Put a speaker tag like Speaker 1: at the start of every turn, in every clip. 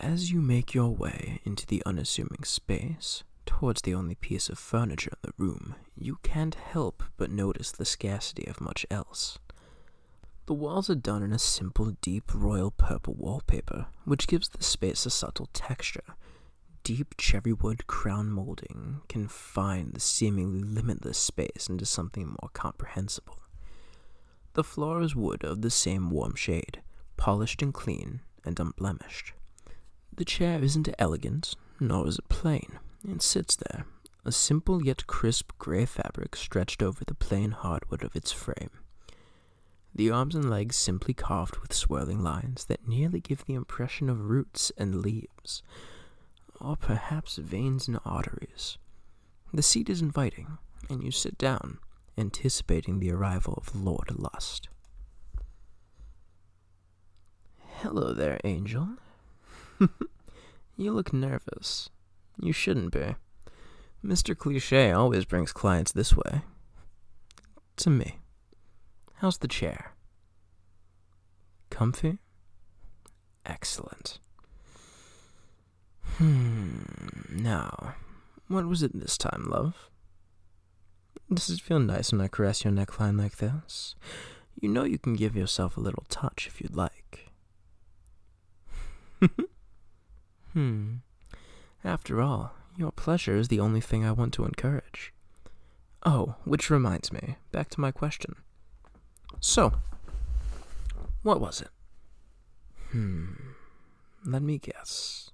Speaker 1: As you make your way into the unassuming space, towards the only piece of furniture in the room, you can't help but notice the scarcity of much else. The walls are done in a simple, deep royal purple wallpaper, which gives the space a subtle texture. Deep cherrywood crown molding confine the seemingly limitless space into something more comprehensible. The floor is wood of the same warm shade, polished and clean and unblemished. The chair isn't elegant, nor is it plain. It sits there, a simple yet crisp gray fabric stretched over the plain hardwood of its frame. The arms and legs simply carved with swirling lines that nearly give the impression of roots and leaves, or perhaps veins and arteries. The seat is inviting, and you sit down, anticipating the arrival of Lord Lust. "Hello there, Angel." "You look nervous. You shouldn't be. Mr. Cliché always brings clients this way." "To me. How's the chair?" "Comfy?" "Excellent. Now, what was it this time, love? Does it feel nice when I caress your neckline like this? You know you can give yourself a little touch if you'd like." After all, your pleasure is the only thing I want to encourage. Oh, which reminds me, back to my question. So, what was it? Let me guess.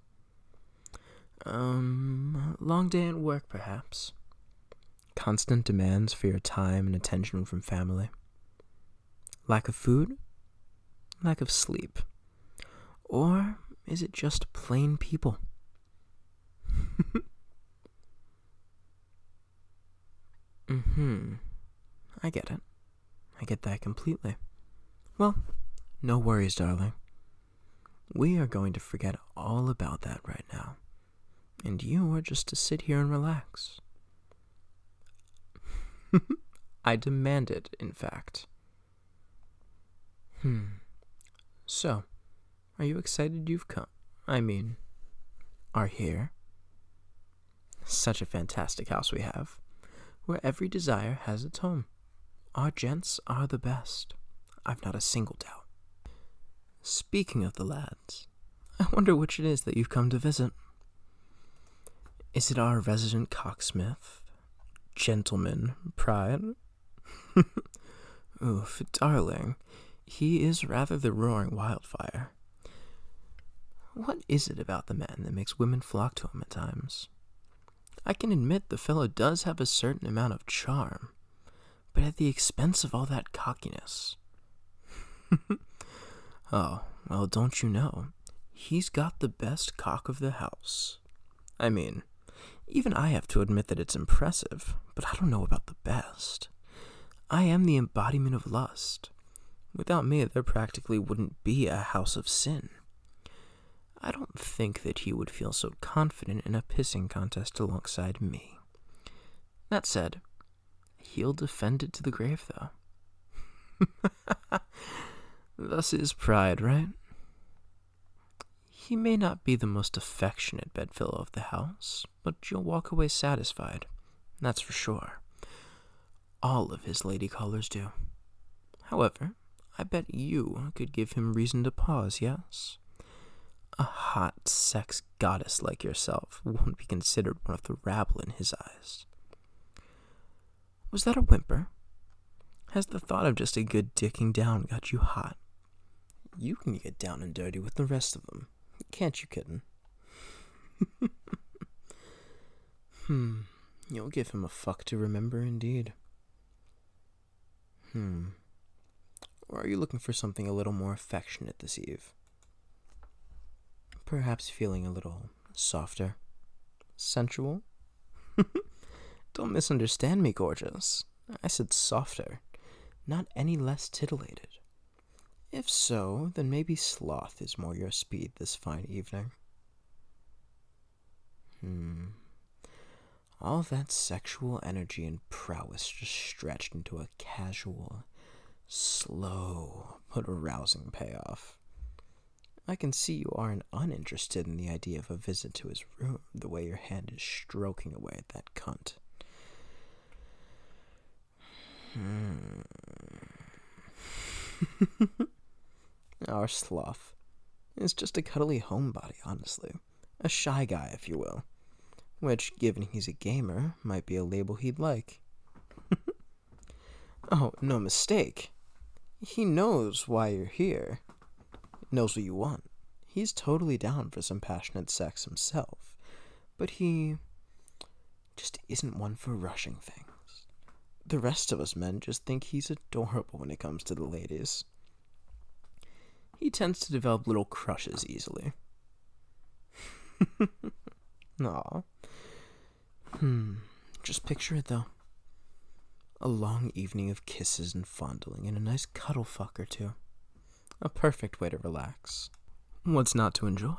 Speaker 1: Long day at work, perhaps. Constant demands for your time and attention from family. Lack of food? Lack of sleep? Or is it just plain people? I get it. I get that completely. Well, no worries, darling. We are going to forget all about that right now. And you are just to sit here and relax. I demand it, in fact. So, are you excited you've come? Are here? Such a fantastic house we have, where every desire has its home. Our gents are the best. I've not a single doubt. Speaking of the lads, I wonder which it is that you've come to visit. Is it our resident cocksmith, Gentleman Pride? Oof, darling, he is rather the roaring wildfire. What is it about the man that makes women flock to him at times? I can admit the fellow does have a certain amount of charm, but at the expense of all that cockiness. Oh, well, don't you know, he's got the best cock of the house. Even I have to admit that it's impressive, but I don't know about the best. I am the embodiment of lust. Without me, there practically wouldn't be a house of sin. I don't think that he would feel so confident in a pissing contest alongside me. That said, he'll defend it to the grave, though. Thus is Pride, right? He may not be the most affectionate bedfellow of the house, but you'll walk away satisfied, that's for sure. All of his lady callers do. However, I bet you could give him reason to pause, yes? A hot sex goddess like yourself won't be considered one of the rabble in his eyes. Was that a whimper? Has the thought of just a good dicking down got you hot? You can get down and dirty with the rest of them, can't you, kitten? You'll give him a fuck to remember indeed. Or are you looking for something a little more affectionate this eve? Perhaps feeling a little softer? Sensual? Don't misunderstand me, gorgeous. I said softer, not any less titillated. If so, then maybe sloth is more your speed this fine evening. All that sexual energy and prowess just stretched into a casual, slow, but arousing payoff. I can see you aren't uninterested in the idea of a visit to his room, the way your hand is stroking away at that cunt. Our sloth is just a cuddly homebody, honestly. A shy guy, if you will. Which, given he's a gamer, might be a label he'd like. Oh, no mistake. He knows why you're here. Knows what you want. He's totally down for some passionate sex himself. But he just isn't one for rushing things. The rest of us men just think he's adorable when it comes to the ladies. He tends to develop little crushes easily. Aw. Just picture it, though. A long evening of kisses and fondling and a nice cuddle fuck or two. A perfect way to relax. What's not to enjoy?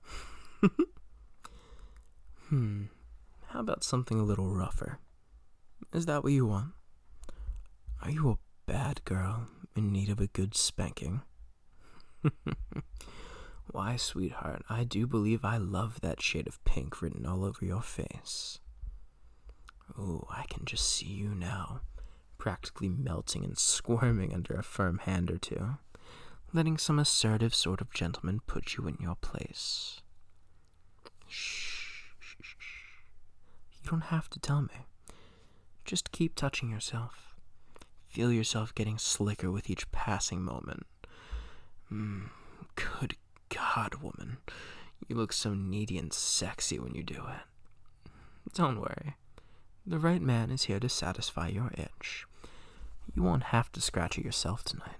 Speaker 1: How about something a little rougher? Is that what you want? Are you a bad girl in need of a good spanking? Why, sweetheart, I do believe I love that shade of pink written all over your face. Oh, I can just see you now, practically melting and squirming under a firm hand or two, letting some assertive sort of gentleman put you in your place. Shh. You don't have to tell me. Just keep touching yourself. Feel yourself getting slicker with each passing moment. Good God, woman. You look so needy and sexy when you do it. Don't worry. The right man is here to satisfy your itch. You won't have to scratch it yourself tonight.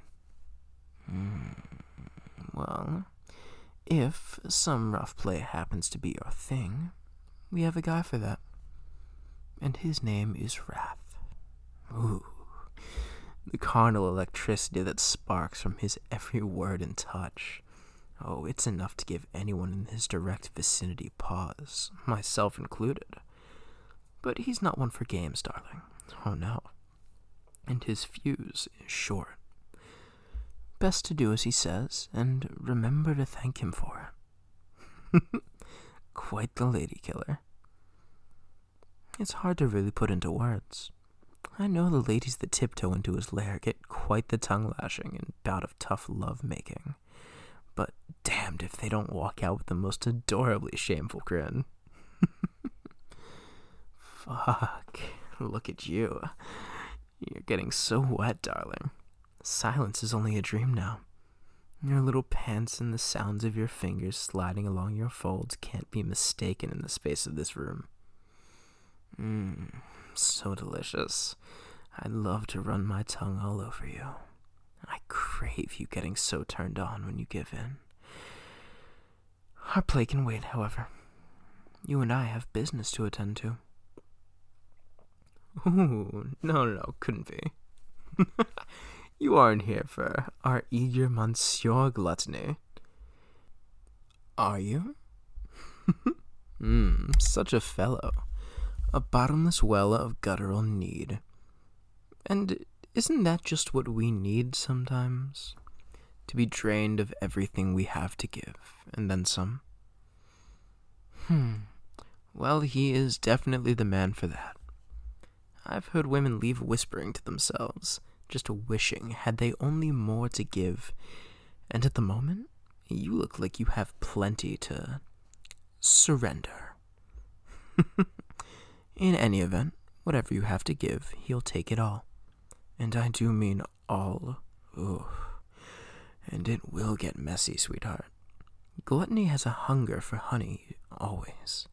Speaker 1: Well, if some rough play happens to be your thing, we have a guy for that. And his name is Wrath. Ooh. The carnal electricity that sparks from his every word and touch. Oh, it's enough to give anyone in his direct vicinity pause, myself included. But he's not one for games, darling. Oh no. And his fuse is short. Best to do as he says, and remember to thank him for it. Quite the lady killer. It's hard to really put into words. I know the ladies that tiptoe into his lair get quite the tongue-lashing and bout of tough love-making. But damned if they don't walk out with the most adorably shameful grin. Fuck, look at you. You're getting so wet, darling. Silence is only a dream now. Your little pants and the sounds of your fingers sliding along your folds can't be mistaken in the space of this room. So delicious. I'd love to run my tongue all over you. I crave you getting so turned on when you give in. Our play can wait, however. You and I have business to attend to. Ooh, no, couldn't be. You aren't here for our eager Monsieur Gluttony. Are you? Such a fellow. A bottomless well of guttural need. And isn't that just what we need sometimes? To be drained of everything we have to give, and then some? Well, he is definitely the man for that. I've heard women leave whispering to themselves, just wishing had they only more to give. And at the moment, you look like you have plenty to surrender. In any event, whatever you have to give, he'll take it all. And I do mean all. Ooh. And it will get messy, sweetheart. Gluttony has a hunger for honey, always.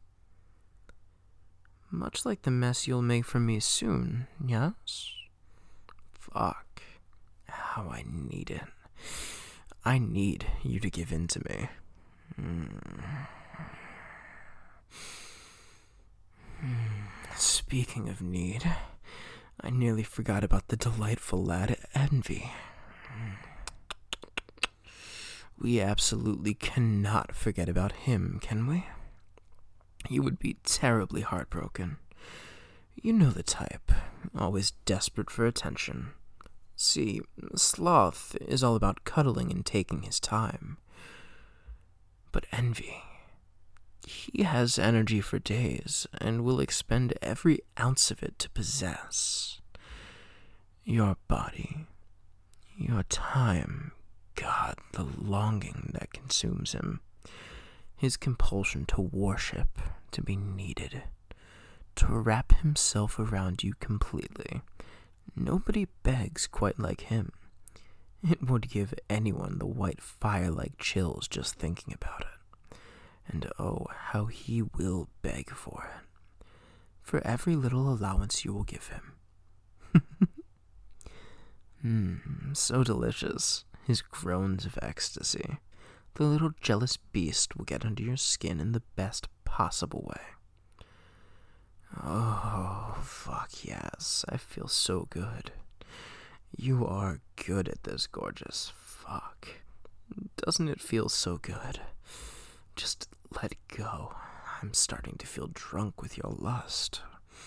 Speaker 1: Much like the mess you'll make for me soon, yes? Fuck. How I need it. I need you to give in to me. Speaking of need, I nearly forgot about the delightful lad Envy. We absolutely cannot forget about him, can we? You would be terribly heartbroken. You know the type, always desperate for attention. See, Sloth is all about cuddling and taking his time. But Envy, he has energy for days and will expend every ounce of it to possess your body, your time. God, the longing that consumes him, his compulsion to worship, to be needed, to wrap himself around you completely. Nobody begs quite like him. It would give anyone the white fire-like chills just thinking about it. And oh, how he will beg for it, for every little allowance you will give him. So delicious, his groans of ecstasy. The little jealous beast will get under your skin in the best possible way. Oh, fuck yes, I feel so good. You are good at this, gorgeous. Fuck. Doesn't it feel so good? Just let go. I'm starting to feel drunk with your lust.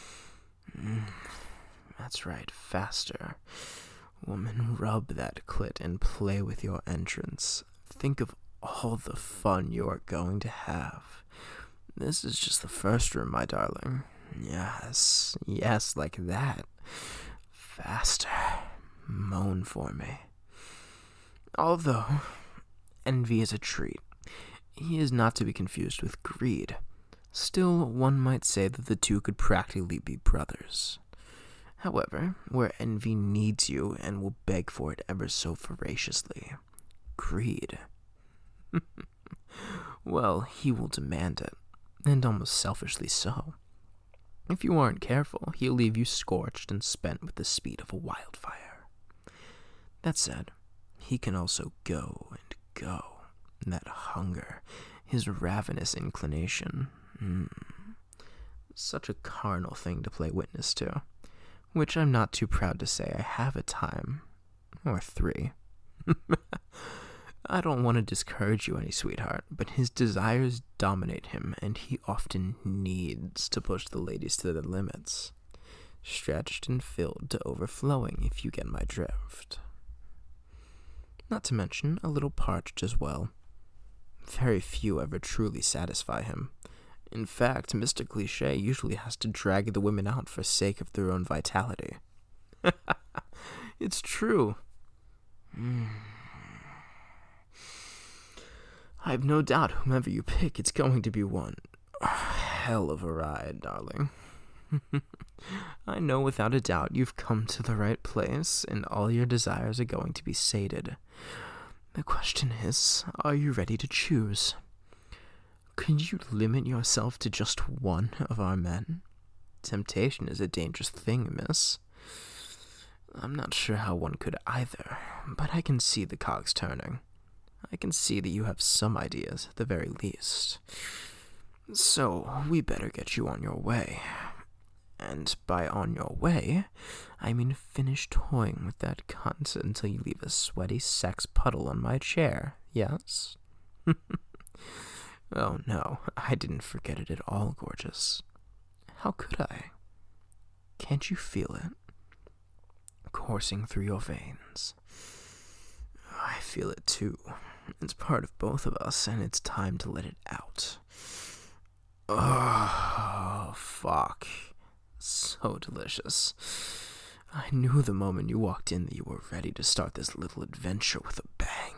Speaker 1: That's right, faster. Woman, rub that clit and play with your entrance. Think of all the fun you are going to have. This is just the first room, my darling. Yes, like that. Faster. Moan for me. Although, envy is a treat. He is not to be confused with greed. Still, one might say that the two could practically be brothers. However, where envy needs you and will beg for it ever so voraciously, greed. Well, he will demand it, and almost selfishly so. If you aren't careful, he'll leave you scorched and spent with the speed of a wildfire. That said, he can also go and go. That hunger, his ravenous inclination. Such a carnal thing to play witness to, which I'm not too proud to say I have a time, or 3. I don't want to discourage you any, sweetheart, but his desires dominate him, and he often needs to push the ladies to their limits, stretched and filled to overflowing, if you get my drift. Not to mention a little parched as well. Very few ever truly satisfy him. In fact, Mr. Cliché usually has to drag the women out for sake of their own vitality. It's true. I've no doubt whomever you pick, it's going to be one hell of a ride, darling. I know without a doubt you've come to the right place, and all your desires are going to be sated. The question is, are you ready to choose? Could you limit yourself to just one of our men? Temptation is a dangerous thing, miss. I'm not sure how one could either, but I can see the cogs turning. I can see that you have some ideas, at the very least. So, we better get you on your way. And by on your way, I mean finish toying with that cunt until you leave a sweaty sex puddle on my chair, yes? Oh no, I didn't forget it at all, gorgeous. How could I? Can't you feel it? Coursing through your veins. I feel it too. It's part of both of us, and it's time to let it out. Oh, fuck. So delicious. I knew the moment you walked in that you were ready to start this little adventure with a bang.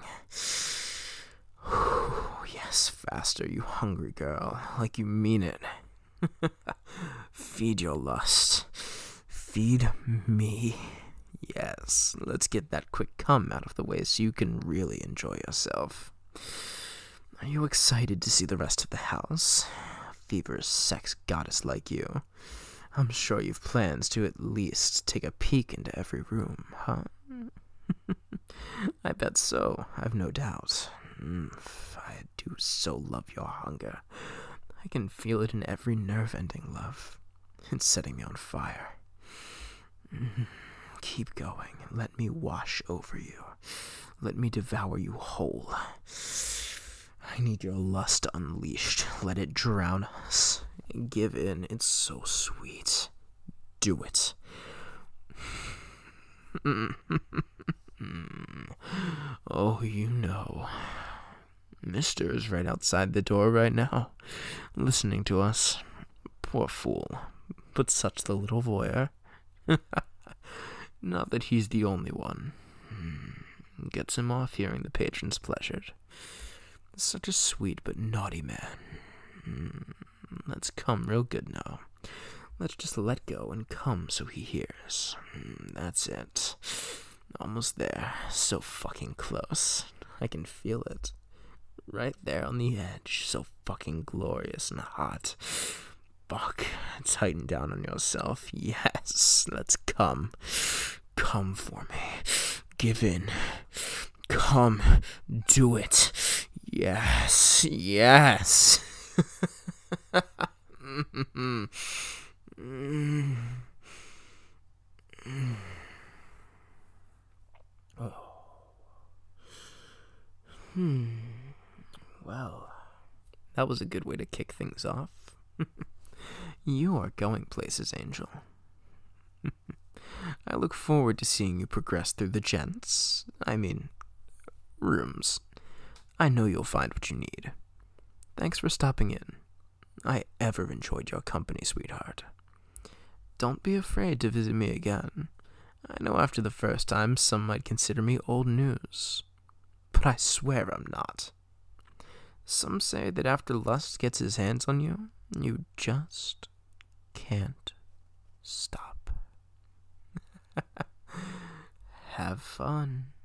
Speaker 1: Yes, faster, you hungry girl, like you mean it. Feed your lust. Feed me. Yes, let's get that quick cum out of the way so you can really enjoy yourself. Are you excited to see the rest of the house? Feverish sex goddess like you. I'm sure you've plans to at least take a peek into every room, huh? I bet so, I've no doubt. I do so love your hunger. I can feel it in every nerve ending, love. It's setting me on fire. Keep going. Let me wash over you. Let me devour you whole. I need your lust unleashed. Let it drown us. Give in. It's so sweet. Do it. Oh, you know. Mister is right outside the door right now, listening to us. Poor fool, but such the little voyeur. Not that he's the only one. Gets him off hearing the patron's pleasure. Such a sweet but naughty man. Let's come real good now. Let's just let go and come so he hears. That's it. Almost there. So fucking close. I can feel it. Right there on the edge. So fucking glorious and hot. Fuck. Tighten down on yourself. Yes. Let's come. Come for me. Give in. Come. Do it. Yes. Yes. Well, that was a good way to kick things off. You are going places, Angel. I look forward to seeing you progress through the rooms. I know you'll find what you need. Thanks for stopping in. I ever enjoyed your company, sweetheart. Don't be afraid to visit me again. I know after the first time some might consider me old news, but I swear I'm not. Some say that after lust gets his hands on you, you just can't stop. Have fun.